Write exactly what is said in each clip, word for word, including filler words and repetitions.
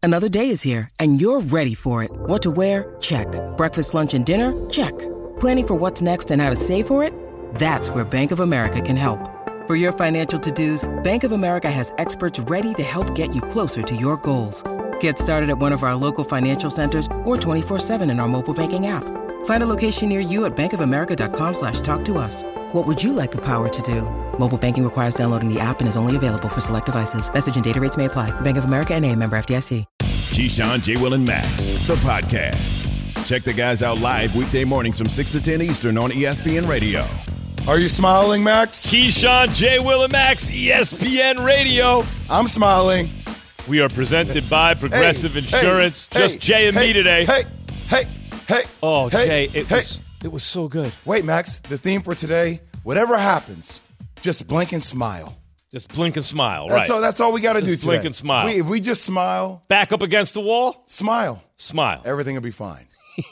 Another day is here, and you're ready for it. What to wear? Check. Breakfast, lunch, and dinner? Check. Planning for what's next and how to save for it? That's where Bank of America can help. For your financial to-dos, Bank of America has experts ready to help get you closer to your goals. Get started at one of our local financial centers or twenty-four seven in our mobile banking app. Find a location near you at bankofamerica.com slash talk to us. What would you like the power to do? Mobile banking requires downloading the app and is only available for select devices. Message and data rates may apply. Bank of America N A, member F D I C. Keyshawn, J. Will, and Max, the podcast. Check the guys out live weekday mornings from six to ten Eastern on E S P N Radio. Are you smiling, Max? Keyshawn, J. Will, and Max, E S P N Radio. I'm smiling. We are presented by Progressive hey, Insurance. Hey, Just Jay and hey, me today. Hey, hey, hey. Oh, hey, Jay, it, hey. was, it was so good. Wait, Max, the theme for today, whatever happens, just blink and smile. Just blink and smile, That's right? all, that's all we got to do Just today. blink and smile. We, if we just smile. Back up against the wall? Smile. Smile. Everything will be fine.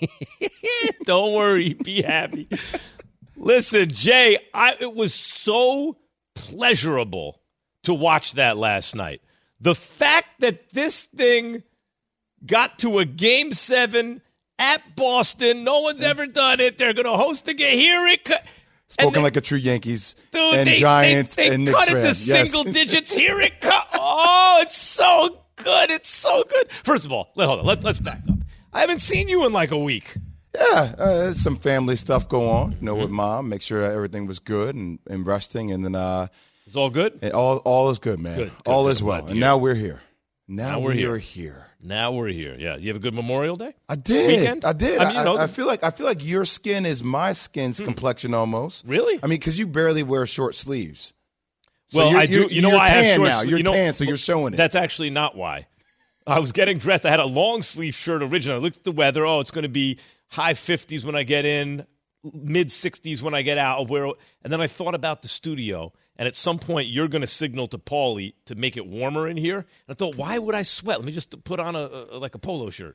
Don't worry. Be happy. Listen, Jay, I, it was so pleasurable to watch that last night. The fact that this thing got to a game seven at Boston, no one's ever done it. They're going to host the game. Here it comes. Spoken they, like a true Yankees dude, and they, Giants they, they and Knicks cut fan. it to Yes. single digits. Here it comes. Oh, it's so good. It's so good. First of all, let, hold on. Let, let's back up. I haven't seen you in like a week. Yeah, uh, some family stuff go on, you know, Mm-hmm. with mom. Make sure everything was good and, and resting, and then uh, It's all good? it, all all is good, man. Good, good, all good. is well. Glad to And hear. now we're here. Now, Now we're we here. are here. Now we're here. Yeah. You have a good Memorial Day? I did. Weekend? I did. I I, mean, you know- I, I feel like I feel like your skin is my skin's complexion almost. Really? I mean, because you barely wear short sleeves. So Well, you're, I do. You're, You know you're why I have tan short now. sle- You're you know- tan, so you're showing it. That's actually not why. I was getting dressed. I had a long sleeve shirt originally. I looked at the weather. Oh, it's going to be high fifties when I get in, mid sixties when I get out. Where, and then I thought about the studio. And at some point, you're going to signal to Paulie to make it warmer in here. And I thought, why would I sweat? Let me just put on a, a like a polo shirt.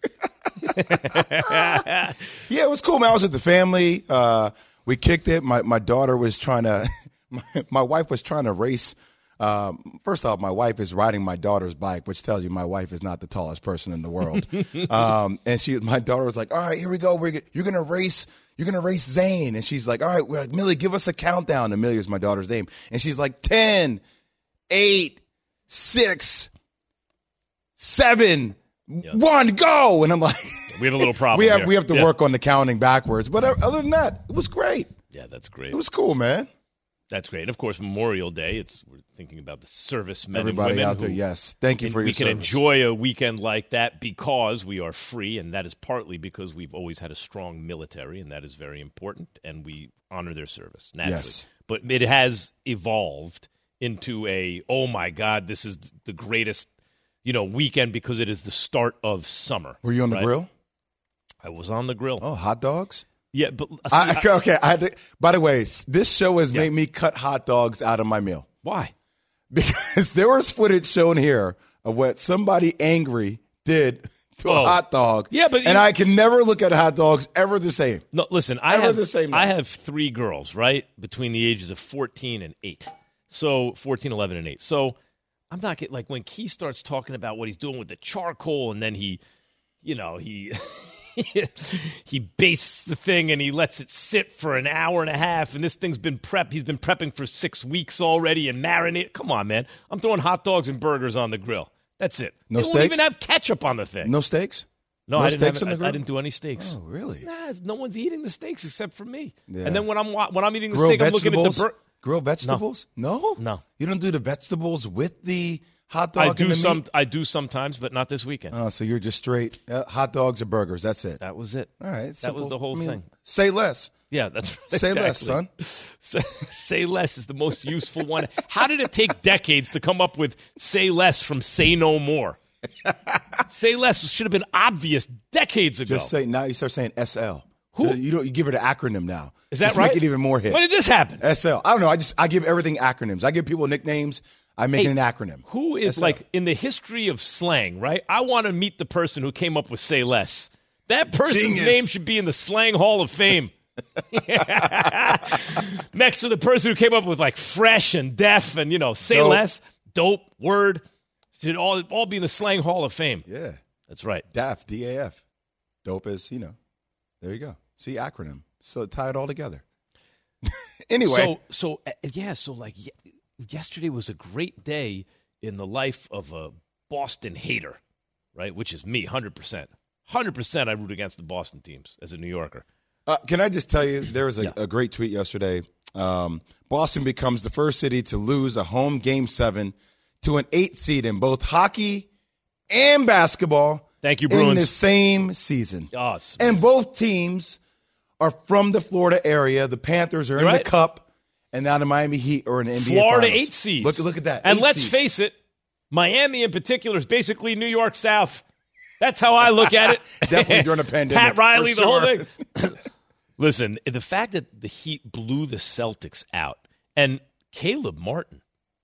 Yeah, it was cool, man. I was with the family. Uh, we kicked it. My my daughter was trying to. My, my wife was trying to race. Um, first off, my wife is riding my daughter's bike, which tells you my wife is not the tallest person in the world. um, and she, my daughter was like, "All right, here we go. We're you're gonna race. You're gonna race Zane." And she's like, "All right, well, Millie, give us a countdown." And Millie is my daughter's name. And she's like, ten, eight, six, seven, one, go. And I'm like, We have a little problem. we have here. we have to Yeah. work on the counting backwards. But other than that, it was great. Yeah, that's great. It was cool, man. That's great. And of course, Memorial Day. It's we're thinking about the servicemen Everybody and women out there, who- yes. Thank you for we your can service. enjoy a weekend like that because we are free, and that is partly because we've always had a strong military, and that is very important, and we honor their service naturally. Yes. But it has evolved into a, oh my God, this is the greatest, you know, weekend because it is the start of summer. Were you on the right? grill? I was on the grill. Oh, hot dogs? Yeah, but see, I, I- okay, I had to, by the way, s- this show has Yeah. made me cut hot dogs out of my meal why? because there was footage shown here of what somebody angry did to Oh. a hot dog. Yeah, but and you- I can never look at hot dogs ever the same. No, listen, I Ever have the same I now. have three girls, right, between the ages of fourteen and eight. So fourteen, eleven, and eight. So I'm not getting, like, when Key starts talking about what he's doing with the charcoal and then he, you know, he he bastes the thing and he lets it sit for an hour and a half, and this thing's been prep. He's been prepping for six weeks already and marinate. Come on, man. I'm throwing hot dogs and burgers on the grill. That's it. No they won't steaks? even have ketchup on the thing. No steaks? No, no I didn't steaks have, on the I- grill? I didn't do any steaks. Oh, really? Nah, no one's eating the steaks except for me. Yeah. And then when I'm wa- when I'm eating the Grilled steak, I'm looking at vegetables? the bur- Grilled vegetables? No. No. You don't do the vegetables with the hot dog I and do the some. meat? I do sometimes, but not this weekend. Oh, so you're just straight uh, hot dogs or burgers. That's it. that was it. All right. That simple. was the whole I mean, thing. Say less. Yeah, that's right. Say less, son. Say, say less is the most useful one. How did it take decades to come up with say less from say no more? Say less should have been obvious decades ago. Just say now. You start saying S L. Who? You don't. You give it an acronym now. Is that Just right? Make it even more hit. When did this happen? S L. I don't know. I just I give everything acronyms. I give people nicknames. I make Hey, it an acronym. Who is S L. like in the history of slang, right? I want to meet the person who came up with say less. That person's Genius. name should be in the slang hall of fame. Next to the person who came up with like fresh and deaf and, you know, say Dope. less, dope, word, should all all be in the slang hall of fame. Yeah. That's right. D A F, D A F. Dope as, you know. There you go. See, acronym. So tie it all together. Anyway. So, so uh, yeah, so like y- yesterday was a great day in the life of a Boston hater, right? Which is me, one hundred percent. one hundred percent I root against the Boston teams as a New Yorker. Uh, can I just tell you, there was a, Yeah. a great tweet yesterday. Um, Boston becomes the first city to lose a home game seven to an eight seed in both hockey and basketball. Thank you, in Bruins. the same season. Oh, it's And amazing. both teams are from the Florida area. The Panthers are in Right. the Cup, and now the Miami Heat are in the N B A Florida Finals. eight seeds. Look, look at that. And eight let's seeds. face it, Miami in particular is basically New York South. That's how I look at it. Definitely during the pandemic, Pat Riley, for the whole sure. thing. Listen, the fact that the Heat blew the Celtics out, and Caleb Martin,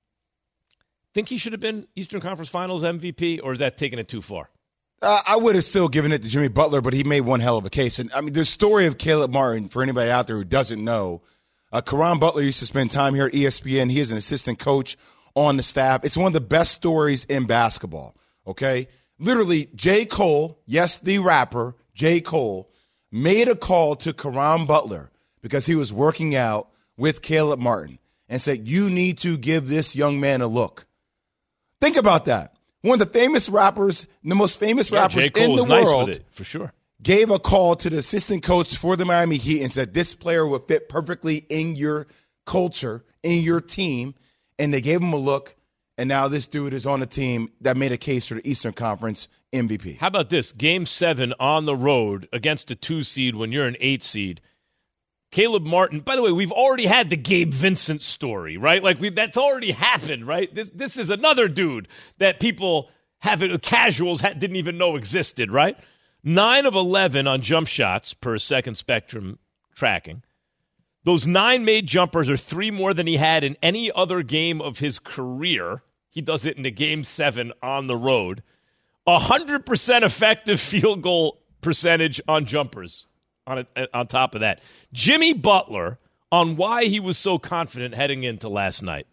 think he should have been Eastern Conference Finals M V P, or is that taking it too far? Uh, I would have still given it to Jimmy Butler, but he made one hell of a case. And I mean, the story of Caleb Martin, for anybody out there who doesn't know, uh, Caron Butler used to spend time here at E S P N. He is an assistant coach on the staff. It's one of the best stories in basketball, okay? Literally, J. Cole, yes, the rapper, J. Cole, made a call to Caron Butler because he was working out with Caleb Martin and said, you need to give this young man a look. Think about that. One of the famous rappers, the most famous Yeah, rappers J. Cole in was the nice world, with it, for sure. gave a call to the assistant coach for the Miami Heat and said, this player would fit perfectly in your culture, in your team. And they gave him a look, and now this dude is on a team that made a case for the Eastern Conference M V P. How about this? Game seven on the road against a two seed when you're an eight seed. Caleb Martin, by the way, we've already had the Gabe Vincent story, right? Like we, that's already happened, right? This this is another dude that people haven't, casuals ha- didn't even know existed, right? Nine of eleven on jump shots per second spectrum tracking. Those nine made jumpers are three more than he had in any other game of his career. He does it in the game seven on the road. one hundred percent effective field goal percentage on jumpers on, a, on top of that. Jimmy Butler, on why he was so confident heading into last night.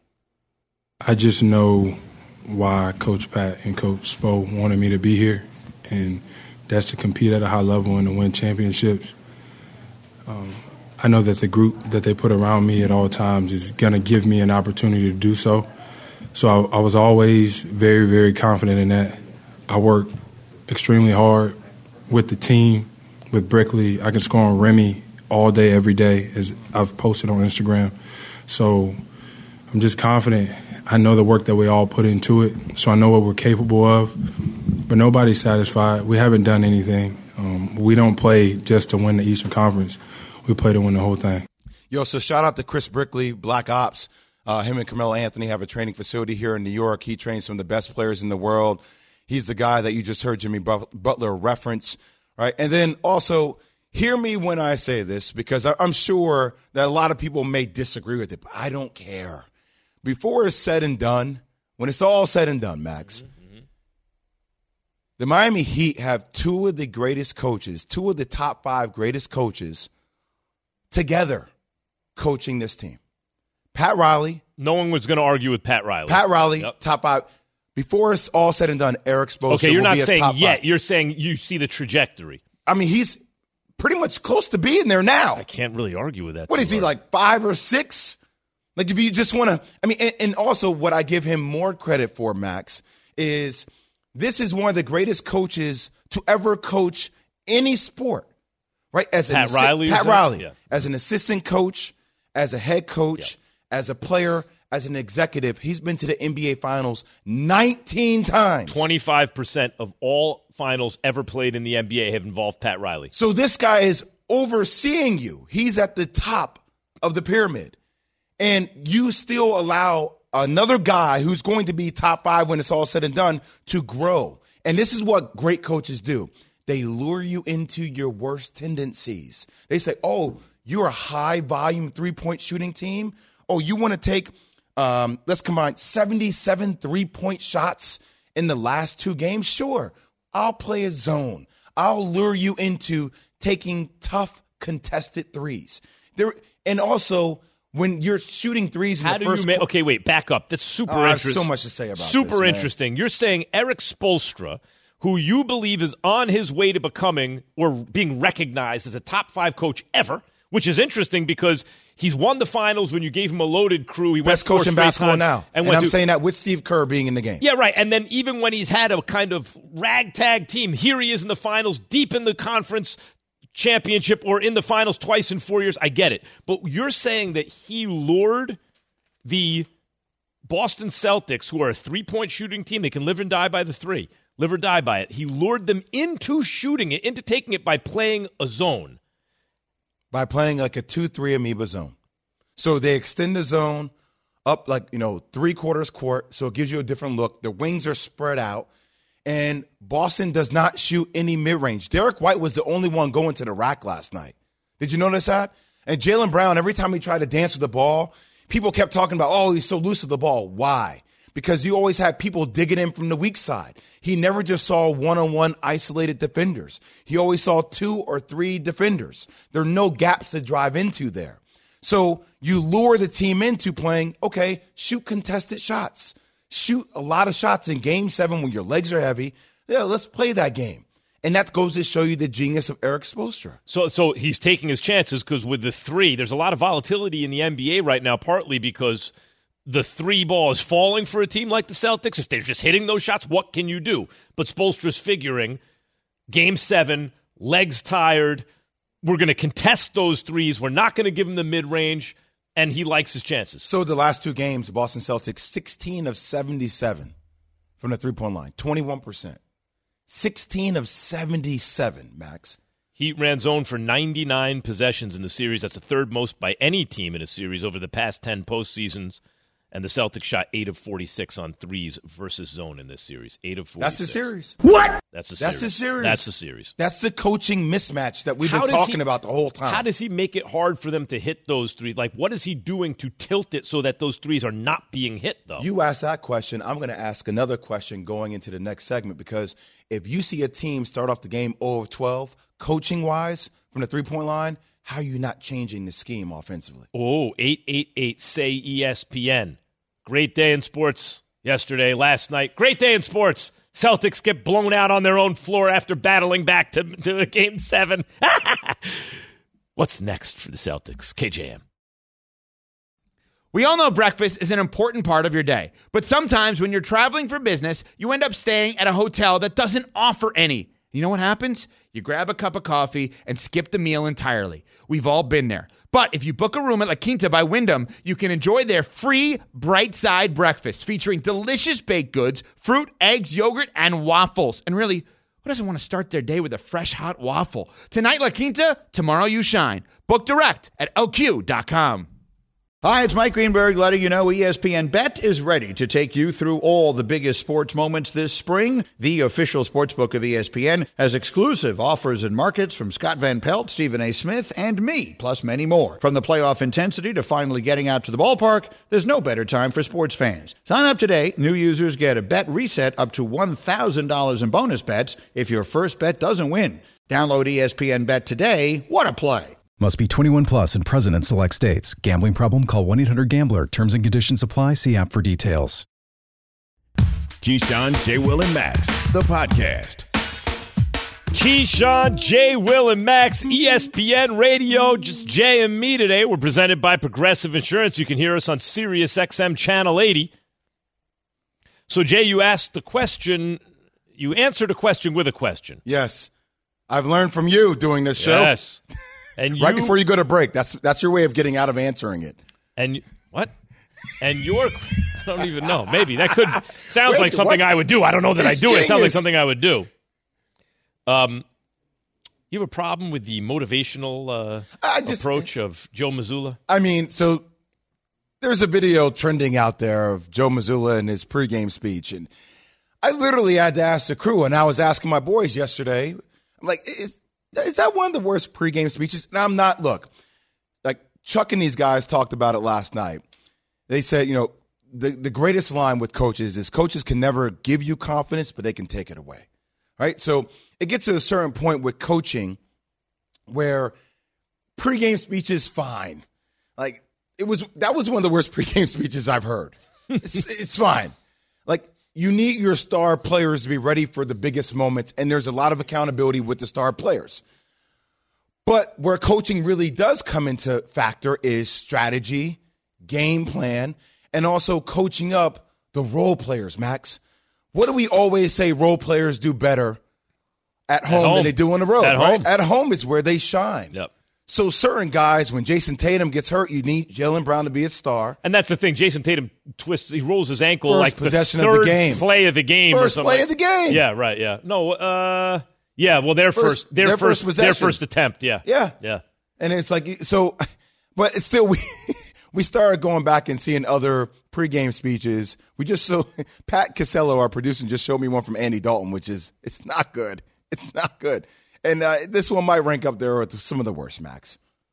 I just know why Coach Pat and Coach Spo wanted me to be here, and that's to compete at a high level and to win championships. Um, I know that the group that they put around me at all times is going to give me an opportunity to do so. So I, I was always very, very confident in that. I work extremely hard with the team, with Brickley. I can score on Remy all day, every day, as I've posted on Instagram. So I'm just confident. I know the work that we all put into it, so I know what we're capable of. But nobody's satisfied. We haven't done anything. Um, we don't play just to win the Eastern Conference. We play to win the whole thing. Yo, so shout out to Chris Brickley, Black Ops. Uh, him and Carmelo Anthony have a training facility here in New York. He trains some of the best players in the world. He's the guy that you just heard Jimmy Butler reference, right? And then also, hear me when I say this, because I'm sure that a lot of people may disagree with it, but I don't care. Before it's said and done, when it's all said and done, Max, mm-hmm. the Miami Heat have two of the greatest coaches, two of the top five greatest coaches together coaching this team. Pat Riley. No one was going to argue with Pat Riley. Pat Riley, yep. top five. Before it's all said and done, Eric Spoelstra Okay, you're will not be a saying top yet. five. You're saying you see the trajectory. I mean, he's pretty much close to being there now. I can't really argue with that. What is he, hard. like five or six? Like, if you just want to, I mean, and, and also what I give him more credit for, Max, is this is one of the greatest coaches to ever coach any sport, right? As Pat an Riley? Pat that? Riley, Yeah. as an assistant coach, as a head coach, yeah. as a player, as an executive, he's been to the N B A Finals nineteen times. twenty-five percent of all finals ever played in the N B A have involved Pat Riley. So this guy is overseeing you. He's at the top of the pyramid. And you still allow another guy who's going to be top five when it's all said and done to grow. And this is what great coaches do. They lure you into your worst tendencies. They say, oh, you're a high-volume three-point shooting team? Oh, you want to take, um, let's combine seventy-seven three-point shots in the last two games? Sure, I'll play a zone. I'll lure you into taking tough, contested threes. There, and also, when you're shooting threes in How the do first you make? qu- Okay, wait, back up. That's super Oh, I have interesting. so much to say about super this, man. interesting. You're saying Eric Spoelstra, who you believe is on his way to becoming or being recognized as a top five coach ever, which is interesting because he's won the finals when you gave him a loaded crew. He Best went coach in basketball now. And, and I'm to, saying that with Steve Kerr being in the game. Yeah, right. And then even when he's had a kind of ragtag team, here he is in the finals, deep in the conference championship or in the finals twice in four years. I get it. But you're saying that he lured the Boston Celtics, who are a three-point shooting team, they can live and die by the three, live or die by it. He lured them into shooting it, into taking it by playing a zone. By playing like a two three amoeba zone. So they extend the zone up like, you know, three quarters court, so it gives you a different look. The wings are spread out, and Boston does not shoot any mid-range. Derek White was the only one going to the rack last night. Did you notice that? And Jaylen Brown, every time he tried to dance with the ball, people kept talking about, oh, he's so loose with the ball. Why? Because you always had people digging in from the weak side. He never just saw one-on-one isolated defenders. He always saw two or three defenders. There are no gaps to drive into there. So you lure the team into playing, okay, shoot contested shots. Shoot a lot of shots in game seven when your legs are heavy. Yeah, let's play that game. And that goes to show you the genius of Erik Spoelstra. So so he's taking his chances because with the three, there's a lot of volatility in the N B A right now, partly because the three ball is falling for a team like the Celtics. If they're just hitting those shots, what can you do? But Spoelstra's figuring game seven, legs tired, we're going to contest those threes. We're not going to give him the mid-range, and he likes his chances. So the last two games, the Boston Celtics, sixteen of seventy-seven from the three-point line, twenty-one percent. sixteen of seventy-seven, Max. Heat ran zone for ninety-nine possessions in the series. That's the third most by any team in a series over the past ten postseasons. And the Celtics shot eight of forty-six on threes versus zone in this series. eight of forty-six. That's the series. What? That's the series. That's the series. That's the series. That's the coaching mismatch that we've How been talking he, about the whole time. How does he make it hard for them to hit those threes? Like, what is he doing to tilt it so that those threes are not being hit, though? You asked that question. I'm going to ask another question going into the next segment, because if you see a team start off the game zero of twelve, coaching-wise, from the three-point line, how are you not changing the scheme offensively? Oh, eight eight eight, say E S P N. Great day in sports yesterday, last night. Great day in sports. Celtics get blown out on their own floor after battling back to, to game seven. What's next for the Celtics? K J M. We all know breakfast is an important part of your day, but sometimes when you're traveling for business, you end up staying at a hotel that doesn't offer any. You know what happens? You grab a cup of coffee and skip the meal entirely. We've all been there. But if you book a room at La Quinta by Wyndham, you can enjoy their free Bright Side breakfast featuring delicious baked goods, fruit, eggs, yogurt, and waffles. And really, who doesn't want to start their day with a fresh, hot waffle? Tonight, La Quinta, tomorrow you shine. Book direct at L Q dot com. Hi, it's Mike Greenberg letting you know E S P N Bet is ready to take you through all the biggest sports moments this spring. The official sportsbook of E S P N has exclusive offers and markets from Scott Van Pelt, Stephen A. Smith, and me, plus many more. From the playoff intensity to finally getting out to the ballpark, there's no better time for sports fans. Sign up today. New users get a bet reset up to one thousand dollars in bonus bets if your first bet doesn't win. Download E S P N Bet today. What a play. Must be twenty-one plus and present in select states. Gambling problem? Call one eight hundred gambler. Terms and conditions apply. See app for details. Keyshawn, J. Will, and Max, the podcast. Keyshawn, J. Will, and Max, E S P N Radio. Just Jay and me today. We're presented by Progressive Insurance. You can hear us on Sirius X M Channel eighty. So, Jay, you asked the question. You answered a question with a question. Yes. I've learned from you doing this show. Yes. And you, right before you go to break. That's that's your way of getting out of answering it. And what? And your, I don't even know. Maybe that could sounds Wait, like something what? I would do. I don't know that It's I do. It sounds like genius. something I would do. Um, you have a problem with the motivational uh, I just- approach of Joe Mazzulla? I mean, so there's a video trending out there of Joe Mazzulla and his pregame speech, and I literally had to ask the crew, and I was asking my boys yesterday, I'm like, is, is that one of the worst pregame speeches? And I'm not, look, like Chuck and these guys talked about it last night. They said, you know, the, the greatest line with coaches is coaches can never give you confidence, but they can take it away, right? So it gets to a certain point with coaching where pregame speech is fine. Like, it was, that was one of the worst pregame speeches I've heard. It's, it's fine. Like, you need your star players to be ready for the biggest moments, and there's a lot of accountability with the star players. But where coaching really does come into factor is strategy, game plan, and also coaching up the role players, Max. What do we always say role players do better at home, at home. than they do on the road? At right? home. At home is where they shine. Yep. So certain guys, when Jason Tatum gets hurt, you need Jaylen Brown to be a star. And that's the thing. Jason Tatum twists, he rolls his ankle First like possession the third of the game. play of the game. First or something. play of the game. Yeah, right, yeah. No, uh, yeah, well, their First- first, their, their first, first their possession. first attempt, yeah. Yeah. Yeah. And it's like, so, but it's still, we we started going back and seeing other pregame speeches. We just so Pat Casello, our producer, just showed me one from Andy Dalton, which is, it's not good. It's not good. And uh, this one might rank up there with some of the worst, Max.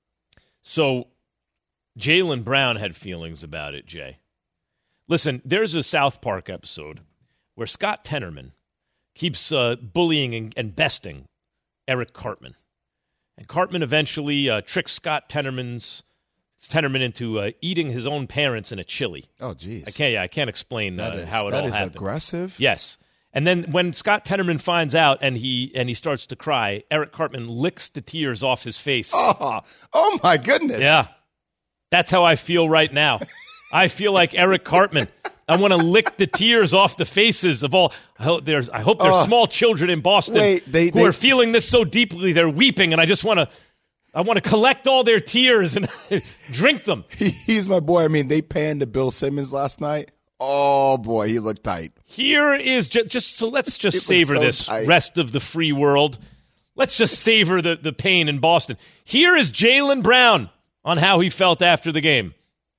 So Jaylen Brown had feelings about it, Jay. Listen, there's a South Park episode where Scott Tenorman keeps uh, bullying and, and besting Eric Cartman. And Cartman eventually uh, tricks Scott Tenorman's Tenorman into uh, eating his own parents in a chili. Oh, geez. I can't. Yeah, I can't explain uh, is, how it that all is happened. Aggressive. Yes. And then when Scott Tenorman finds out and he and he starts to cry, Eric Cartman licks the tears off his face. Oh, oh my goodness. Yeah. That's how I feel right now. I feel like Eric Cartman. I want to lick the tears off the faces of all. I hope there's, I hope there's Uh, small children in Boston wait, they- who they- are feeling this so deeply they're weeping, and I just want to, I want to collect all their tears and drink them. He, he's my boy. I mean, they panned to Bill Simmons last night. Oh, boy, he looked tight. Here is just, just so let's just It was savor so this tight. rest of the free world. Let's just savor the, the pain in Boston. Here is Jaylen Brown on how he felt after the game.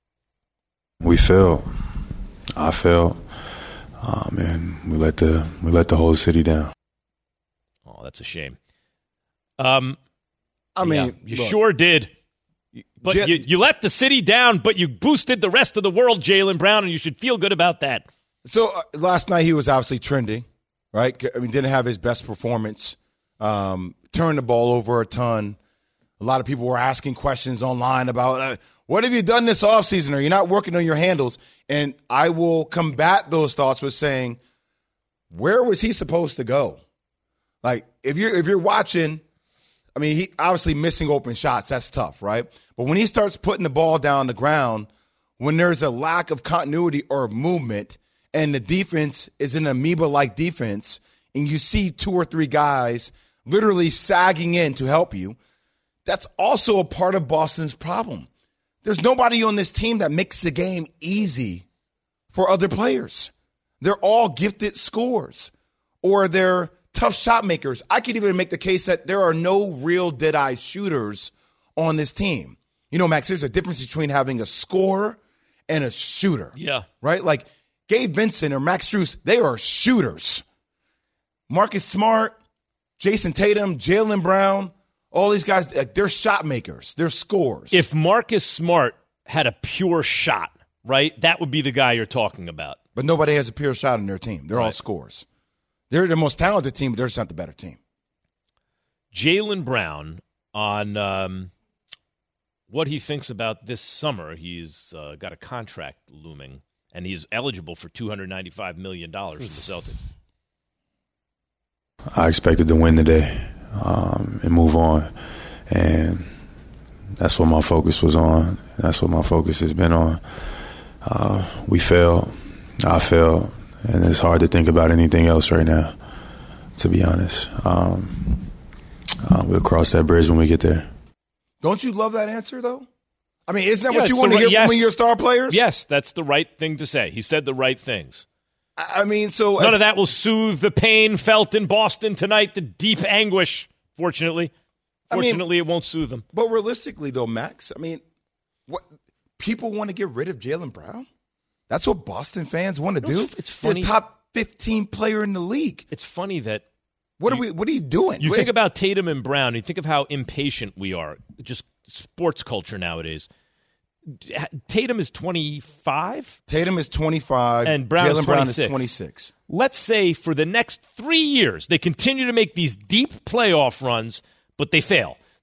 We fell. I fell. Um, and we let the we let the whole city down. Oh, that's a shame. Um, I mean, yeah, you look, sure did. But J- you, you let the city down, but you boosted the rest of the world, Jaylen Brown, and you should feel good about that. So uh, last night he was obviously trending, right? I mean, didn't have his best performance. Um, turned the ball over a ton. A lot of people were asking questions online about uh, what have you done this offseason? Are you not working on your handles? And I will combat those thoughts with saying, where was he supposed to go? Like, if you're if you're watching, I mean, he obviously missing open shots. That's tough, right? But when he starts putting the ball down the ground, when there's a lack of continuity or movement, and the defense is an amoeba-like defense, and you see two or three guys literally sagging in to help you, that's also a part of Boston's problem. There's nobody on this team that makes the game easy for other players. They're all gifted scorers, or they're tough shot makers. I could even make the case that there are no real dead-eye shooters on this team. You know, Max, there's a difference between having a scorer and a shooter. Yeah. Right? Like Gabe Vincent or Max Strus, they are shooters. Marcus Smart, Jason Tatum, Jaylen Brown, all these guys, like, they're shot makers. They're scorers. If Marcus Smart had a pure shot, right, that would be the guy you're talking about. But nobody has a pure shot in their team. They're all Right. scorers. They're the most talented team, but they're just not the better team. Jaylen Brown on um, what he thinks about this summer. He's uh, got a contract looming, and he's eligible for two hundred ninety-five million dollars in the Celtics. I expected to win today um, and move on, and that's what my focus was on. That's what my focus has been on. Uh, we failed. I failed, and it's hard to think about anything else right now, to be honest. Um, uh, we'll cross that bridge when we get there. Don't you love that answer, though? I mean, isn't that Yeah, what you it's want the to hear right- yes. from one of your star players? Yes, that's the right thing to say. He said the right things. I I mean, so None of that will soothe the pain felt in Boston tonight, the deep anguish, fortunately. I mean- Fortunately, it won't soothe them. But realistically, though, Max, I mean, what people want to get rid of Jaylen Brown? That's what Boston fans want to You know, do. it's- it's funny. The top fifteen player in the league. It's funny that What You- are we? What are you doing? you Wait, think about Tatum and Brown, you think of how impatient we are, just sports culture nowadays. Tatum is twenty-five. Tatum is twenty-five, And Brown is Jaylen Brown is twenty-six. twenty-six. Let's say for the next three years, they continue to make these deep playoff runs, but they fail.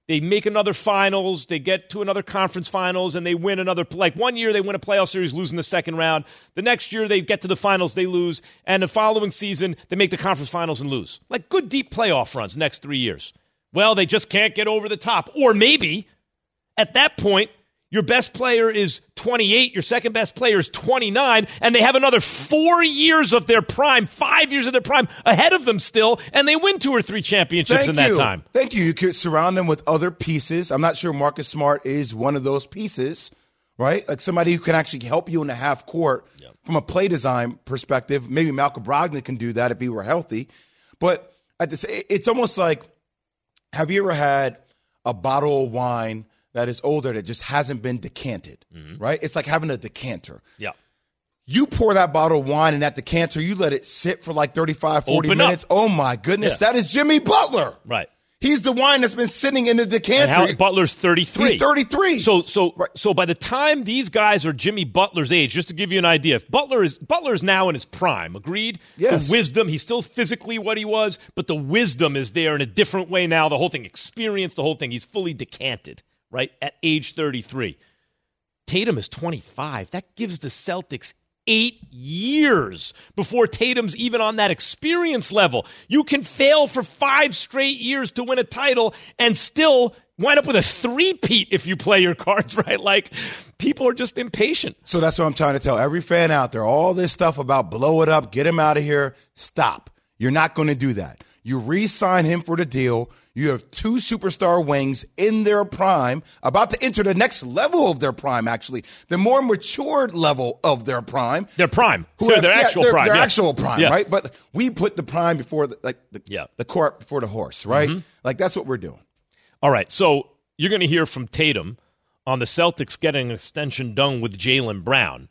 they make another finals, they get to another conference finals, and they win another. Like one year, they win a playoff series, lose in the second round. The next year, they get to the finals, they lose. And the following season, they make the conference finals and lose. Like good, deep playoff runs next three years. Well, they just can't get over the top. Or maybe at that point, your best player is twenty-eight, your second best player is twenty-nine, and they have another four years of their prime, five years of their prime ahead of them still, and they win two or three championships Thank in that you. time. Thank you. You could surround them with other pieces. I'm not sure Marcus Smart is one of those pieces, right? Like somebody who can actually help you in the half court yep. from a play design perspective. Maybe Malcolm Brogdon can do that if he were healthy. But at this, it's almost like, have you ever had a bottle of wine that is older that just hasn't been decanted, mm-hmm. right? It's like having a decanter. Yeah. You pour that bottle of wine in that decanter, you let it sit for like thirty-five, forty Open minutes. Up. Oh, my goodness. Yeah. That is Jimmy Butler. Right. He's the wine that's been sitting in the decanter. And how, Butler's thirty-three. He's thirty-three. So so right. so by the time these guys are Jimmy Butler's age, just to give you an idea, if Butler is Butler's now in his prime, agreed? Yes. The wisdom, he's still physically what he was, but the wisdom is there in a different way now. The whole thing, experience, the whole thing, he's fully decanted, right, at age thirty-three. Tatum is twenty-five. That gives the Celtics eight years before Tatum's even on that experience level. You can fail for five straight years to win a title and still wind up with a three-peat if you play your cards right. Like, people are just impatient. So that's what I'm trying to tell every fan out there. All this stuff about blow it up, get him out of here, stop. You're not going to do that. You re-sign him for the deal. You have two superstar wings in their prime, about to enter the next level of their prime, actually. The more matured level of their prime. Their prime. Who Their, have, their yeah, actual their, prime. Their yeah. actual prime, yeah. right? But we put the prime before the, like the, yeah. the cart before the horse, right? Mm-hmm. Like, that's what we're doing. All right, so you're going to hear from Tatum on the Celtics getting an extension done with Jaylen Brown.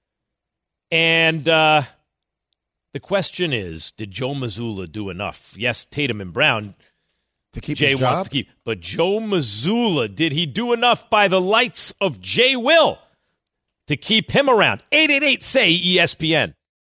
And uh, the question is, did Joe Mazzulla do enough? Yes, Tatum and Brown, to keep Jay his job? wants to keep. But Joe Mazzulla, did he do enough by the lights of Jay Will to keep him around? eight eight eight, S A Y, E S P N.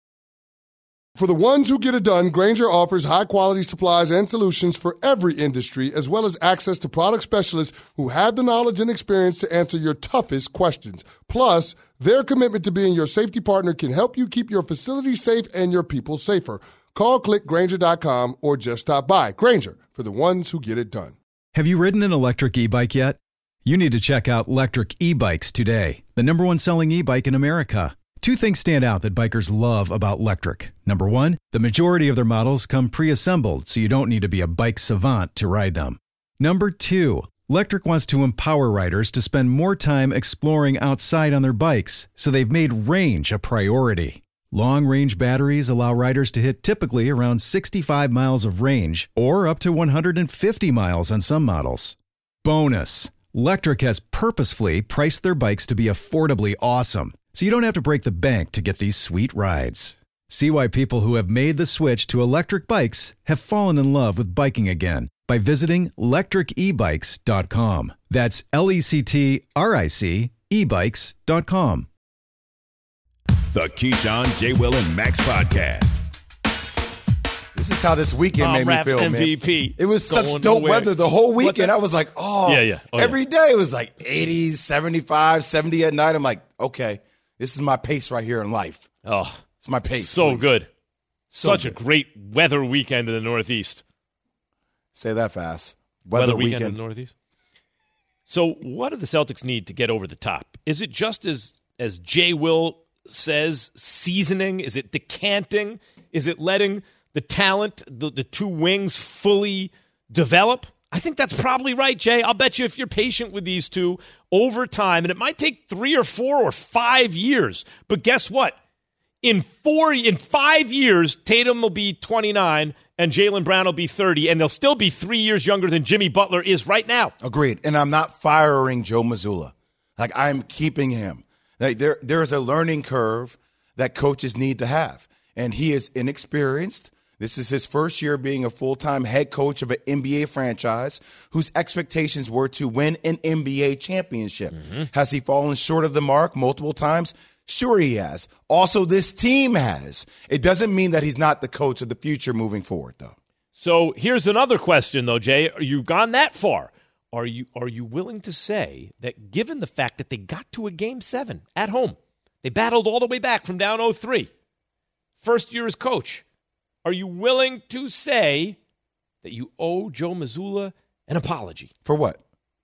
For the ones who get it done, Grainger offers high-quality supplies and solutions for every industry, as well as access to product specialists who have the knowledge and experience to answer your toughest questions. Plus, their commitment to being your safety partner can help you keep your facility safe and your people safer. Call, click Grainger dot com, or just stop by. Grainger, for the ones who get it done. Have you ridden an electric e-bike yet? You need to check out Lectric E-Bikes today, the number one selling e-bike in America. Two things stand out that bikers love about Lectric. Number one, the majority of their models come pre-assembled, so you don't need to be a bike savant to ride them. Number two, Lectric wants to empower riders to spend more time exploring outside on their bikes, so they've made range a priority. Long-range batteries allow riders to hit typically around sixty-five miles of range, or up to one hundred fifty miles on some models. Bonus, Lectric has purposefully priced their bikes to be affordably awesome, so you don't have to break the bank to get these sweet rides. See why people who have made the switch to electric bikes have fallen in love with biking again by visiting lectric e bikes dot com. That's L E C T R I C e bikes dot com. The Keyshawn, J. Will, and Max podcast. This is how this weekend made me feel, M V man. P. It was such Going dope nowhere. weather the whole weekend. the- I was like, oh. Yeah, yeah. Oh, every yeah. day it was like eighties, seventy-five, seventy at night. I'm like, okay, this is my pace right here in life. Oh, It's my pace. so please. good. So Such good. a great weather weekend in the Northeast. Say that fast. Weather, weekend, weekend. in the Northeast. So what do the Celtics need to get over the top? Is it just as, as Jay Will says, seasoning? Is it decanting? Is it letting the talent, the, the two wings fully develop? I think that's probably right, Jay. I'll bet you if you're patient with these two over time, and it might take three or four or five years, but guess what? In four, in five years, Tatum will be twenty-nine and Jaylen Brown will be thirty, and they'll still be three years younger than Jimmy Butler is right now. Agreed. And I'm not firing Joe Mazzulla. Like, I'm keeping him. Like, there, there's a learning curve that coaches need to have. And he is inexperienced. This is his first year being a full-time head coach of an N B A franchise whose expectations were to win an N B A championship. Mm-hmm. Has he fallen short of the mark multiple times? Sure he has. Also, this team has. It doesn't mean that he's not the coach of the future moving forward, though. So here's another question, though, Jay. You've gone that far. are you are you willing to say that given the fact that they got to a game seven at home, they battled all the way back from down oh three, first year as coach, are you willing to say that you owe Joe Mazzulla an apology? For what?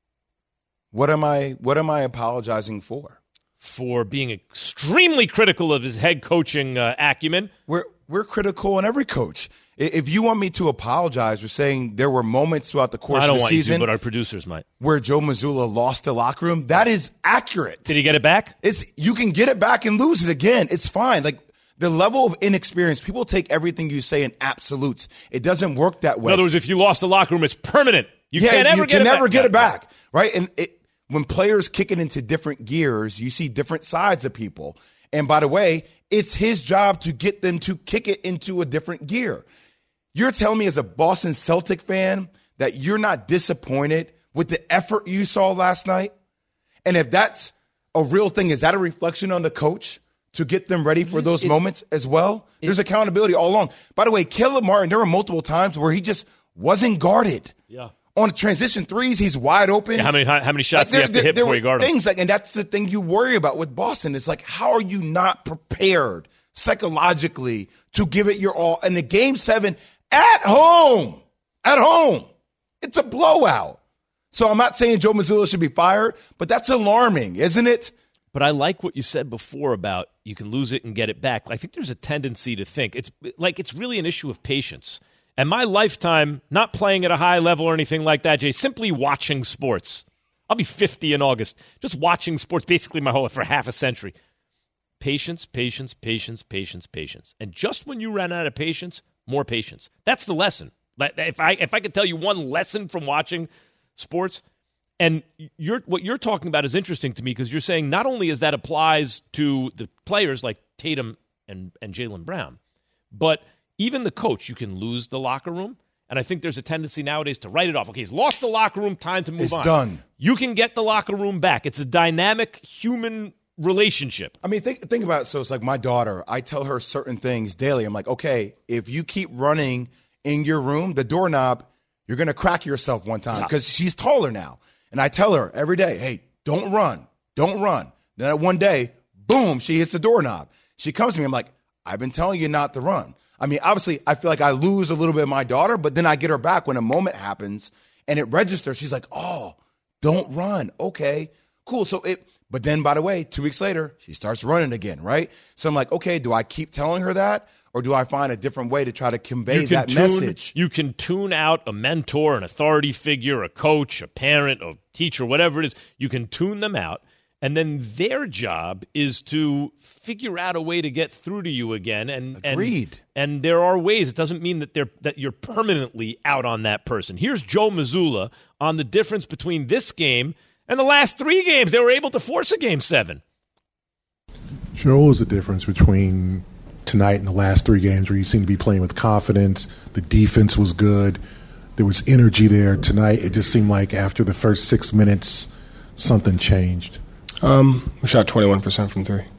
What am I what am I apologizing for? For being extremely critical of his head coaching uh, acumen. We're we're critical on every coach. If you want me to apologize for saying there were moments throughout the course I don't of the want season, you to, but our producers might, where Joe Mazzulla lost the locker room, that is accurate. Did he get it back? It's you can get it back and lose it again. It's fine. Like the level of inexperience, people take everything you say in absolutes. It doesn't work that way. In other words, if you lost the locker room, it's permanent. You yeah, can't ever you get can it never back. get it back, right? And it, when players kick it into different gears, you see different sides of people. And by the way, it's his job to get them to kick it into a different gear. You're telling me as a Boston Celtic fan that you're not disappointed with the effort you saw last night? And if that's a real thing, is that a reflection on the coach to get them ready for those it, moments as well? It, There's accountability all along. By the way, Caleb Martin, there were multiple times where he just wasn't guarded. Yeah. On transition threes, he's wide open. Yeah, how many how, how many shots like, do you have to hit before you guard him? Things like, and that's the thing you worry about with Boston. It's like, how are you not prepared psychologically to give it your all? And the game seven at home, at home, it's a blowout. So I'm not saying Joe Mazzulla should be fired, but that's alarming, isn't it? But I like what you said before about you can lose it and get it back. I think there's a tendency to think it's like it's really an issue of patience. And my lifetime, not playing at a high level or anything like that, Jay, simply watching sports. I'll be fifty in August. Just watching sports basically my whole life for half a century. Patience, patience, patience, patience, patience. And just when you run out of patience, more patience. That's the lesson. If I if I could tell you one lesson from watching sports, and you're what you're talking about is interesting to me because you're saying not only as that applies to the players like Tatum and, and Jaylen Brown, but even the coach, you can lose the locker room. And I think there's a tendency nowadays to write it off. Okay, he's lost the locker room, time to move it's on. It's done. You can get the locker room back. It's a dynamic human relationship. I mean, think think about it. So it's like my daughter, I tell her certain things daily. I'm like, okay, if you keep running in your room, the doorknob, you're going to crack yourself one time because yeah. she's taller now. And I tell her every day, hey, don't run. Don't run. Then one day, boom, she hits the doorknob. She comes to me. I'm like, I've been telling you not to run. I mean, obviously, I feel like I lose a little bit of my daughter, but then I get her back when a moment happens and it registers. She's like, oh, don't run. Okay, cool. So it, but then, by the way, two weeks later, she starts running again, right? So I'm like, okay, do I keep telling her that or do I find a different way to try to convey that tune, message? You can tune out a mentor, an authority figure, a coach, a parent, a teacher, whatever it is. You can tune them out. And then their job is to figure out a way to get through to you again. And Agreed. And, and there are ways. It doesn't mean that they're that you're permanently out on that person. Here's Joe Mazzulla on the difference between this game and the last three games. They were able to force a game seven. Sure, what was the difference between tonight and the last three games where you seem to be playing with confidence? The defense was good. There was energy there. Tonight, it just seemed like after the first six minutes, something changed. Um, we shot twenty-one percent from three.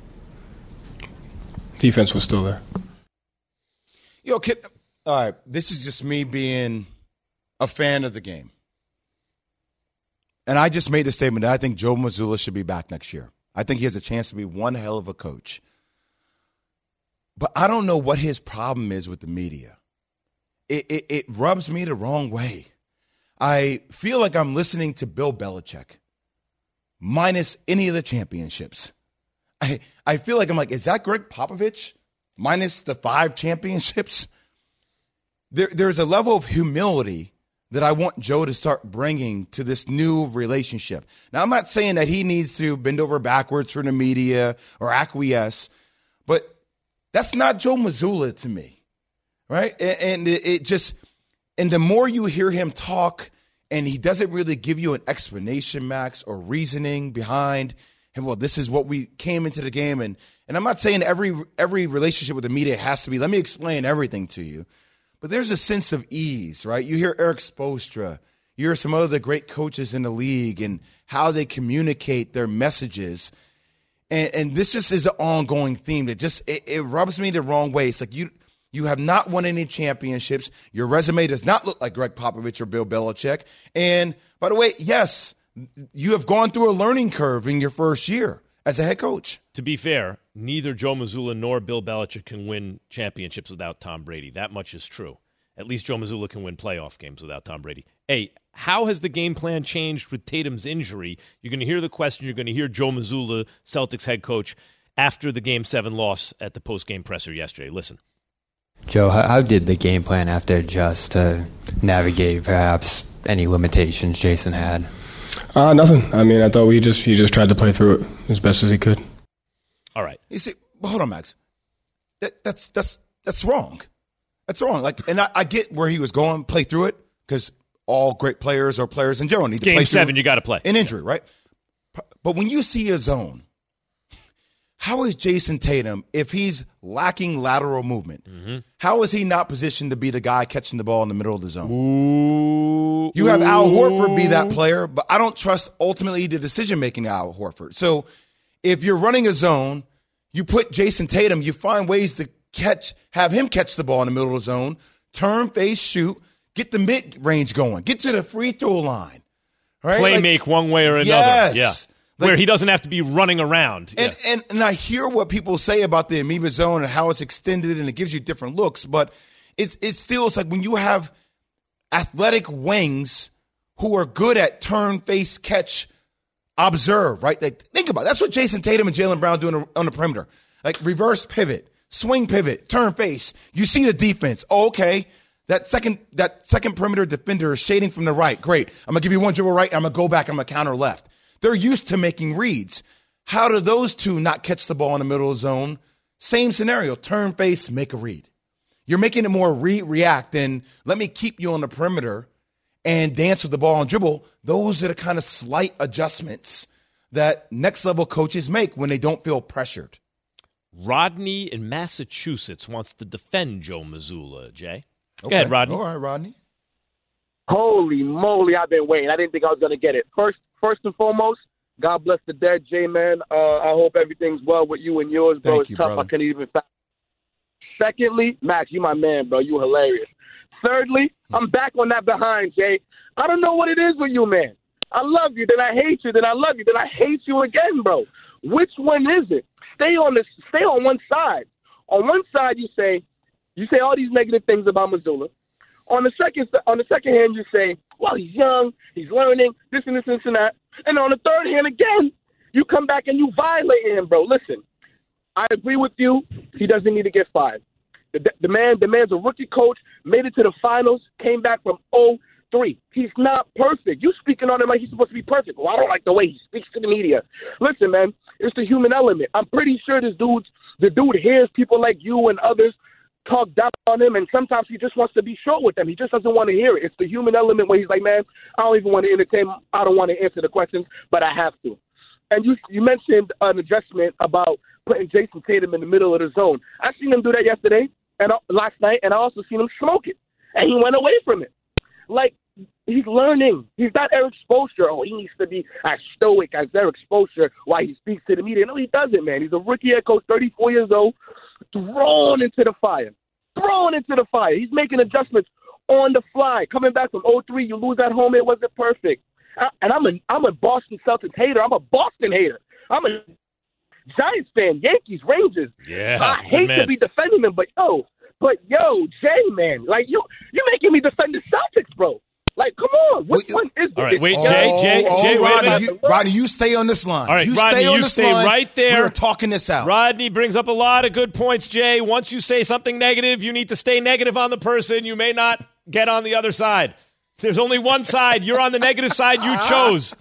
Defense was still there. Yo, kid, all right, this is just me being a fan of the game. And I just made the statement that I think Joe Mazzulla should be back next year. I think he has a chance to be one hell of a coach. But I don't know what his problem is with the media. It, it, it rubs me the wrong way. I feel like I'm listening to Bill Belichick. Minus any of the championships. I, I feel like I'm like, is that Greg Popovich? Minus the five championships? There, there's a level of humility that I want Joe to start bringing to this new relationship. Now, I'm not saying that he needs to bend over backwards for the media or acquiesce, but that's not Joe Mazzulla to me, right? And, and it, it just, and the more you hear him talk, and he doesn't really give you an explanation, Max, or reasoning behind, and well, this is what we came into the game. And and I'm not saying every every relationship with the media has to be, let me explain everything to you. But there's a sense of ease, right? You hear Eric Spoelstra. You hear some other great coaches in the league and how they communicate their messages. And, and this just is an ongoing theme that just, it, it rubs me the wrong way. It's like you You have not won any championships. Your resume does not look like Greg Popovich or Bill Belichick. And by the way, yes, you have gone through a learning curve in your first year as a head coach. To be fair, neither Joe Mazzulla nor Bill Belichick can win championships without Tom Brady. That much is true. At least Joe Mazzulla can win playoff games without Tom Brady. Hey, how has the game plan changed with Tatum's injury? You're going to hear the question. You're going to hear Joe Mazzulla, Celtics head coach, after the Game seven loss at the post-game presser yesterday. Listen. Joe, how did the game plan have to adjust to navigate perhaps any limitations Jason had? Uh, nothing. I mean, I thought we just he just tried to play through it as best as he could. All right. You see, well, hold on, Max. That, that's that's that's wrong. That's wrong. Like, and I, I get where he was going, play through it, because all great players or players in general need to Game play seven, through you got to play. An injury, right? But when you see a zone, how is Jason Tatum, if he's lacking lateral movement, mm-hmm. how is he not positioned to be the guy catching the ball in the middle of the zone? Ooh, you have ooh. Al Horford be that player, but I don't trust ultimately the decision-making of Al Horford. So if you're running a zone, you put Jason Tatum, you find ways to catch, have him catch the ball in the middle of the zone, turn, face, shoot, get the mid-range going, get to the free throw line. Right? Play like, make one way or another. Yes. Yeah. Like, where he doesn't have to be running around. And, yeah. and and I hear what people say about the amoeba zone and how it's extended and it gives you different looks, but it's it's still it's like when you have athletic wings who are good at turn, face, catch, observe, right? Like, think about it. That's what Jason Tatum and Jaylen Brown do on the, on the perimeter. Like reverse pivot, swing pivot, turn face. You see the defense. Oh, okay. That second that second perimeter defender is shading from the right. Great. I'm going to give you one dribble right, and I'm going to go back, I'm going to counter left. They're used to making reads. How do those two not catch the ball in the middle of the zone? Same scenario, turn face, make a read. You're making it more read-react than let me keep you on the perimeter and dance with the ball and dribble. Those are the kind of slight adjustments that next-level coaches make when they don't feel pressured. Rodney in Massachusetts wants to defend Joe Mazzulla, Jay. Go Okay. ahead, Rodney. All right, Rodney. Holy moly, I've been waiting. I didn't think I was going to get it. First, first and foremost, God bless the dead, J-Man. Uh, I hope everything's well with you and yours, bro. Thank it's you, tough. brother. I couldn't even fathom. Secondly, Max, you my man, bro. You hilarious. Thirdly, I'm back on that behind, Jay. I don't know what it is with you, man. I love you, then I hate you, then I love you, then I hate you again, bro. Which one is it? Stay on this. Stay on one side. On one side, you say, you say all these negative things about Mazzulla. On the second, on the second hand, you say, well, he's young, he's learning, this and this and this and that. And on the third hand, again, you come back and you violate him, bro. Listen, I agree with you. He doesn't need to get fired. The, the man, the man's a rookie coach, made it to the finals, came back from oh three. He's not perfect. You speaking on him like he's supposed to be perfect. Well, I don't like the way he speaks to the media. Listen, man, it's the human element. I'm pretty sure this dude's, the dude hears people like you and others talk down on him, and sometimes he just wants to be short with them. He just doesn't want to hear it. It's the human element where he's like, man, I don't even want to entertain him. I don't want to answer the questions, but I have to. And you you mentioned an adjustment about putting Jason Tatum in the middle of the zone. I seen him do that yesterday and uh, last night, and I also seen him smoke it, and he went away from it. Like, he's learning. He's not Eric Spoelstra. Oh, he needs to be as stoic as Eric Spoelstra while he speaks to the media. No, he doesn't, man. He's a rookie head coach, thirty-four years old, thrown into the fire. Thrown into the fire. He's making adjustments on the fly. Coming back from oh three, you lose at home, it wasn't perfect. I, and I'm a, I'm a Boston Celtics hater. I'm a Boston hater. I'm a Giants fan, Yankees, Rangers. Yeah, I hate man. to be defending them, but yo, but yo, Jay, man, like you, you're making me defend the Celtics, bro. Like, come on, which Wait, one is all right, it? wait, Oh, Jay, Jay, oh, Jay, wait a Rodney, minute. you, Rodney, you stay on this line. All right, you Rodney, stay on you this stay line. right there. We're talking this out. Rodney brings up a lot of good points, Jay. Once you say something negative, you need to stay negative on the person. You may not get on the other side. There's only one side. You're on the negative side you chose.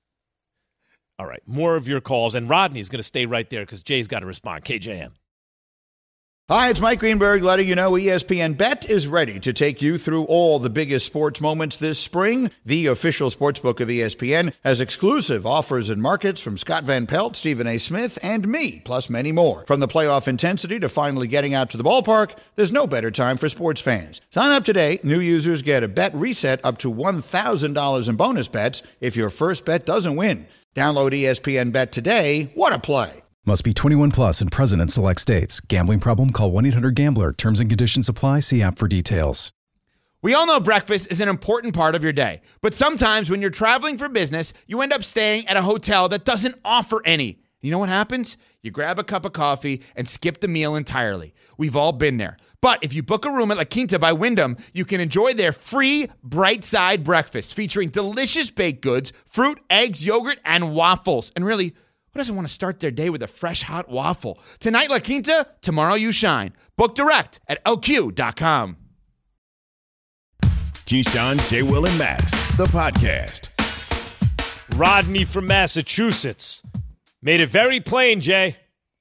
All right, more of your calls. And Rodney's going to stay right there because Jay's got to respond. K J M. Hi, it's Mike Greenberg letting you know E S P N Bet is ready to take you through all the biggest sports moments this spring. The official sportsbook of E S P N has exclusive offers and markets from Scott Van Pelt, Stephen A. Smith, and me, plus many more. From the playoff intensity to finally getting out to the ballpark, there's no better time for sports fans. Sign up today. New users get a bet reset up to one thousand dollars in bonus bets if your first bet doesn't win. Download E S P N Bet today. What a play. Must be twenty-one plus and present in select states. Gambling problem? Call one eight hundred gambler. Terms and conditions apply. See app for details. We all know breakfast is an important part of your day, but sometimes when you're traveling for business, you end up staying at a hotel that doesn't offer any. You know what happens? You grab a cup of coffee and skip the meal entirely. We've all been there. But if you book a room at La Quinta by Wyndham, you can enjoy their free Bright Side breakfast featuring delicious baked goods, fruit, eggs, yogurt, and waffles. And really, who doesn't want to start their day with a fresh, hot waffle? Tonight, La Quinta, tomorrow you shine. Book direct at L Q dot com. Keyshawn, J. Will, and Max, the podcast. Rodney from Massachusetts made it very plain, Jay.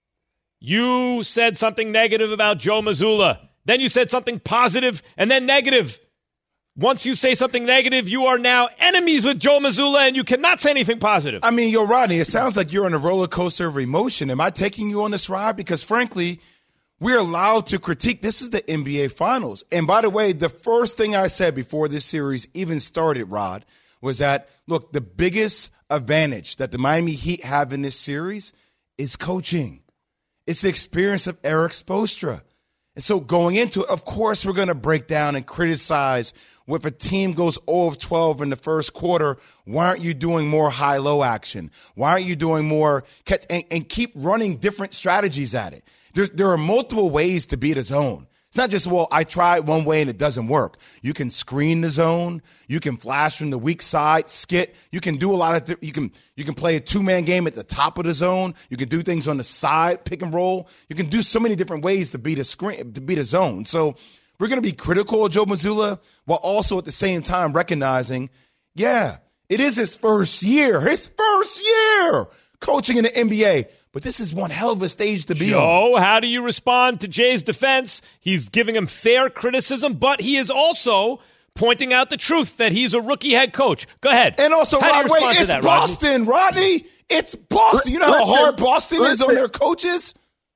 You said something negative about Joe Mazzulla. Then you said something positive and then negative. Once you say something negative, you are now enemies with Joe Mazzulla, and you cannot say anything positive. I mean, yo, Rodney, it sounds like you're on a roller coaster of emotion. Am I taking you on this ride? Because, frankly, we're allowed to critique. This is the N B A Finals. And, by the way, the first thing I said before this series even started, Rod, was that, look, the biggest advantage that the Miami Heat have in this series is coaching. It's the experience of Eric Spoelstra. And so going into it, of course, we're going to break down and criticize if a team goes zero of twelve in the first quarter, why aren't you doing more high-low action? Why aren't you doing more catch, and, and keep running different strategies at it? There's, there are multiple ways to beat a zone. It's not just, well, I tried one way and it doesn't work. You can screen the zone. You can flash from the weak side, skit. You can do a lot of th- – you can you can play a two-man game at the top of the zone. You can do things on the side, pick and roll. You can do so many different ways to beat a screen, to beat a zone. So we're going to be critical of Joe Mazzulla while also at the same time recognizing, yeah, it is his first year. His first year coaching in the N B A. But this is one hell of a stage to be Joe, on. Joe, how do you respond to Jay's defense? He's giving him fair criticism, but he is also pointing out the truth that he's a rookie head coach. Go ahead. And also, how Rod, wait, it's that, Boston, Rodney? Rodney. It's Boston. You know how hard Boston listen. is on their coaches?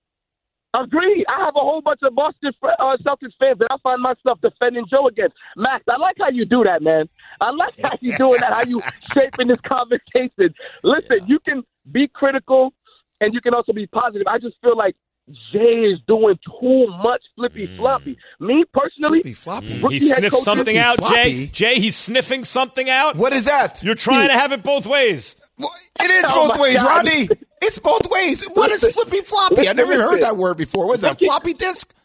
Agreed. I have a whole bunch of Boston uh, Celtics fans that I find myself defending Joe against. Max, I like how you do that, man. I like how you doing that, how you shaping this conversation. Listen, you can be critical, and you can also be positive. I just feel like Jay is doing too much flippy-floppy. Mm. Me, personally, flippy-floppy. He sniffed something out, Jay. Jay, he's sniffing something out. What is that? You're trying to have it both ways. Well, it is oh both ways, God. Rodney. It's both ways. What is flippy-floppy? I never heard that word before. What's that, floppy disk?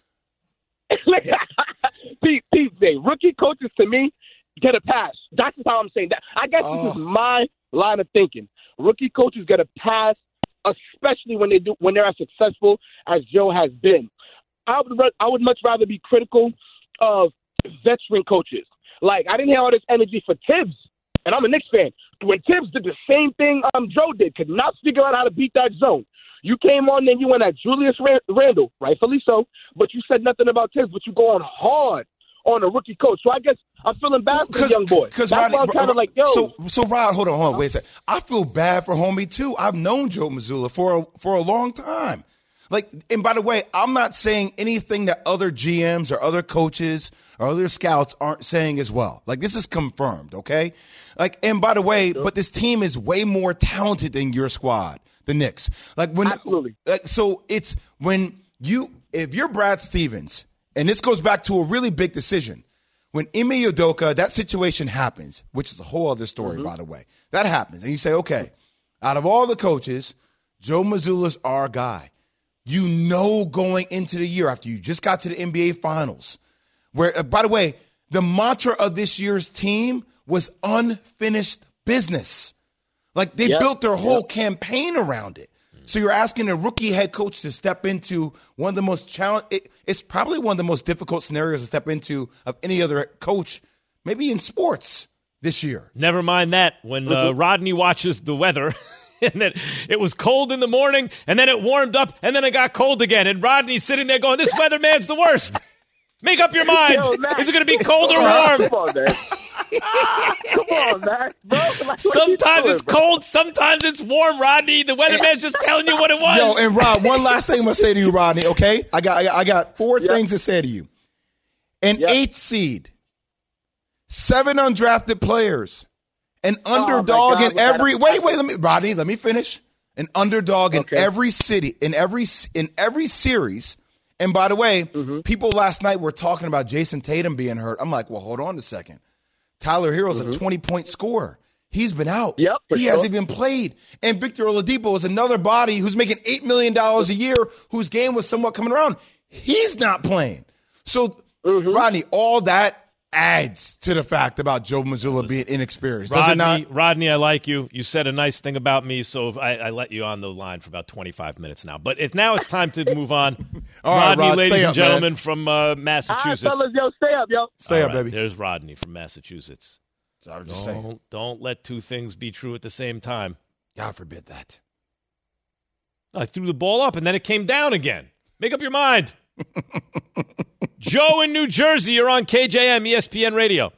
Pete, Pete, Jay, rookie coaches, to me, get a pass. That's just how I'm saying that. I guess oh. this is my line of thinking. Rookie coaches get a pass, especially when they do when they're as successful as Joe has been. I would I would much rather be critical of veteran coaches. Like, I didn't have all this energy for Tibbs, and I'm a Knicks fan. When Tibbs did the same thing um Joe did, could not figure out how to beat that zone. You came on and you went at Julius Randle, rightfully so, but you said nothing about Tibbs, but you go on hard on a rookie coach. So I guess I'm feeling bad for the young boy. That's Rodney, why I'm kind of like, yo. So, so Rod, hold on, hold on, wait a second. I feel bad for homie, too. I've known Joe Mazzulla for a, for a long time. Like, and by the way, I'm not saying anything that other G Ms or other coaches or other scouts aren't saying as well. Like, this is confirmed, okay? Like, and by the way, sure. but this team is way more talented than your squad, the Knicks. Like, when, Absolutely. Like, so it's when you, if you're Brad Stevens, and this goes back to a really big decision. When Ime Udoka, that situation happens, which is a whole other story, mm-hmm. by the way. That happens. And you say, okay, out of all the coaches, Joe Mazzulla's our guy. You know going into the year after you just got to the N B A Finals, where, uh, by the way, the mantra of this year's team was unfinished business. Like, they yep. built their whole yep. campaign around it. So you're asking a rookie head coach to step into one of the most challenge. It, it's probably one of the most difficult scenarios to step into of any other coach, maybe in sports this year. Never mind that. When uh, Rodney watches the weather, and then it was cold in the morning, and then it warmed up, and then it got cold again, and Rodney's sitting there going, "This weatherman's the worst. Make up your mind. Yo, is it going to be cold or warm?" Come on, man. Come on, man. Bro, like, sometimes doing, it's bro? cold, sometimes it's warm, Rodney. The weatherman's just telling you what it was. Yo, and Rod, one last thing I'm going to say to you, Rodney, okay? I got I got, I got four yep. things to say to you. An yep. eighth seed, seven undrafted players, an underdog oh in every – wait, wait, let me – Rodney, let me finish. an underdog in Okay. every city, in every in every series. And by the way, Mm-hmm. people last night were talking about Jason Tatum being hurt. I'm like, well, hold on a second. Tyler Hero's Mm-hmm. a twenty-point scorer. He's been out. Yep, for he sure. hasn't even played. And Victor Oladipo is another body who's making eight million dollars a year, whose game was somewhat coming around. He's not playing. So, Mm-hmm. Rodney, all that adds to the fact about Joe Mazzulla being inexperienced. Does it Rodney, not? Rodney, I like you. You said a nice thing about me, so I, I let you on the line for about twenty-five minutes now. But if now it's time to move on. All right, Rodney, Rod, ladies stay and up, gentlemen, man. from uh, All right, Massachusetts. fellas, yo, stay up, yo. Stay All up, right, baby. There's Rodney from Massachusetts. So I was just Don't, saying. don't let two things be true at the same time. God forbid that. I threw the ball up, and then it came down again. Make up your mind. Joe in New Jersey, you're on K J M, E S P N Radio.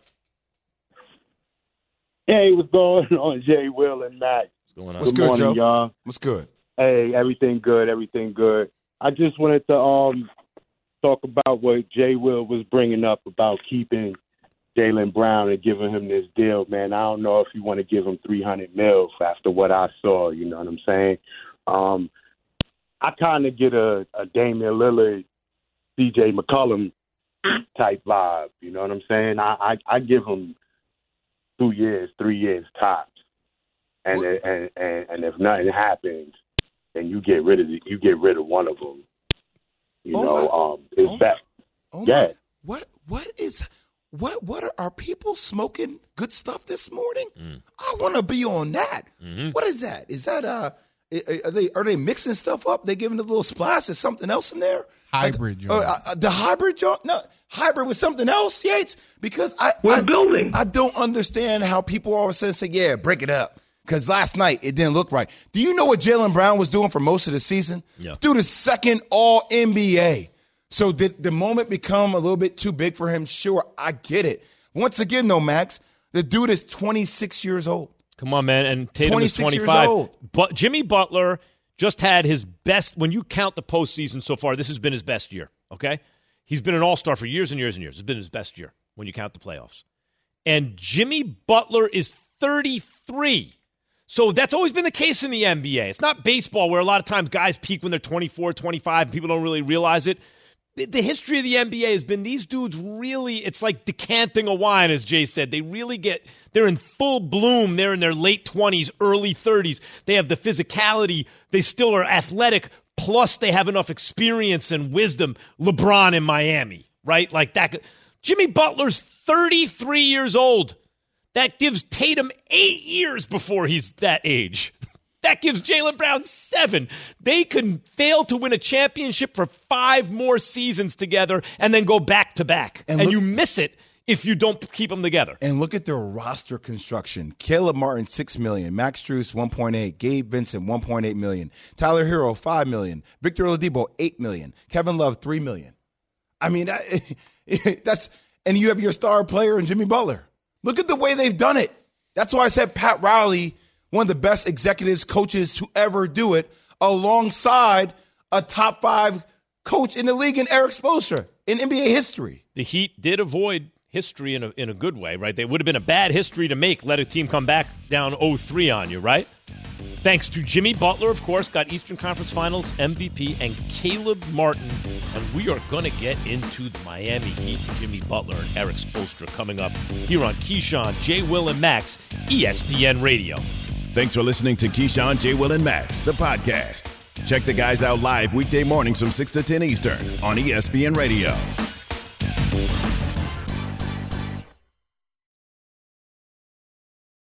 Hey, what's going on, Jay, Will, and Matt? What's going on? What's Good good, morning, Joe? y'all. What's good? Hey, everything good, everything good. I just wanted to um talk about what Jay Will was bringing up about keeping Jaylen Brown and giving him this deal, man. I don't know if you want to give him three hundred mil after what I saw, you know what I'm saying? Um, I kind of get a, a Damian Lillard, C J McCollum type vibe, you know what I'm saying? I, I, I give him two years, three years tops. And, and and and if nothing happens, then you get rid of the, you get rid of one of them. You Oh know, my- um, it's oh that. Oh Yeah. my, what what is what what are, are people smoking good stuff this morning? Mm. I want to be on that. Mm-hmm. What is that? Is that uh are they are they mixing stuff up? They giving a little splash? There's something else in there? Hybrid, Uh, uh, uh, the hybrid joint? No, hybrid with something else, Yates. Because I We're I, building. I don't understand how people all of a sudden say, "Yeah, break it up." Because last night it didn't look right. Do you know what Jaylen Brown was doing for most of the season? Yeah. Dude is second All N B A. So did the moment become a little bit too big for him? Sure, I get it. Once again, though, Max, the dude is twenty-six years old. Come on, man. And Tatum is twenty-six years twenty-five. old. But Jimmy Butler just had his best, when you count the postseason so far, this has been his best year, okay? He's been an all-star for years and years and years. It's been his best year when you count the playoffs. And Jimmy Butler is thirty-three. So that's always been the case in the N B A. It's not baseball where a lot of times guys peak when they're twenty-four, twenty-five, and people don't really realize it. The, the history of the N B A has been these dudes really, it's like decanting a wine, as Jay said. They really get, they're in full bloom. They're in their late twenties, early thirties. They have the physicality. They still are athletic. Plus, they have enough experience and wisdom. LeBron in Miami, right? Like that. Jimmy Butler's thirty-three years old. That gives Tatum eight years before he's that age. That gives Jaylen Brown seven. They can fail to win a championship for five more seasons together and then go back to back. And And look- you miss it if you don't keep them together. And look at their roster construction. Caleb Martin, six million dollars. Max Strus, one point eight. Gabe Vincent, one point eight million dollars. Tyler Hero, five million dollars. Victor Oladipo, eight million dollars. Kevin Love, three million dollars. I mean, that, that's – and you have your star player in Jimmy Butler. Look at the way they've done it. That's why I said Pat Riley, one of the best executives, coaches to ever do it, alongside a top five coach in the league in Eric Spoelstra in N B A history. The Heat did avoid history in a, in a good way, right? They would have been a bad history to make, let a team come back down oh three on you, right? Thanks to Jimmy Butler, of course, got Eastern Conference Finals M V P, and Caleb Martin. And we are going to get into the Miami Heat, Jimmy Butler and Eric Spoelstra coming up here on Keyshawn, J. Will, and Max, E S P N Radio. Thanks for listening to Keyshawn, J. Will, and Max, the podcast. Check the guys out live weekday mornings from six to ten Eastern on E S P N Radio.